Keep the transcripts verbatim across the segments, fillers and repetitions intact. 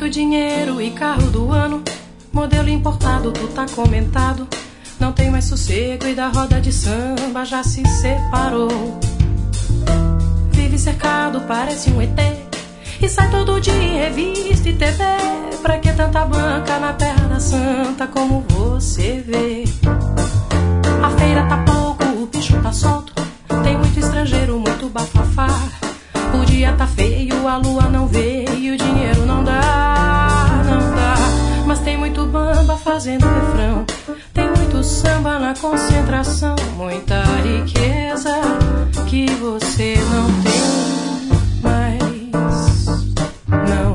dinheiro e carro do ano, modelo importado, tu tá comentado. Não tem mais sossego e da roda de samba já se separou. Vive cercado, parece um E T, e sai todo dia em revista e T V. Pra que tanta banca na terra da santa, como você vê? A feira tá pouco, o bicho tá solto, tem muito estrangeiro, muito bafafá. O dia tá feio, a lua não veio, o dinheiro não dá, não dá. Mas tem muito bamba fazendo refrão, tem muito samba na concentração, muita riqueza que você não tem mais, não.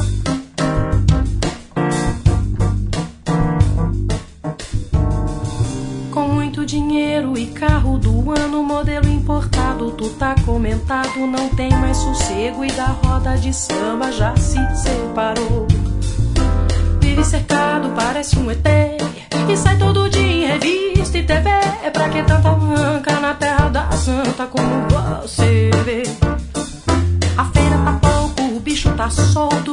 Com muito dinheiro e carro do ano, modelo importado, tu tá comentado. Não tem mais sossego e da roda de samba já se separou. Vive cercado, parece um E T, e sai todo dia em revista e T V. É pra que tanta banca na terra da santa, como você vê? A feira tá pouco, o bicho tá solto,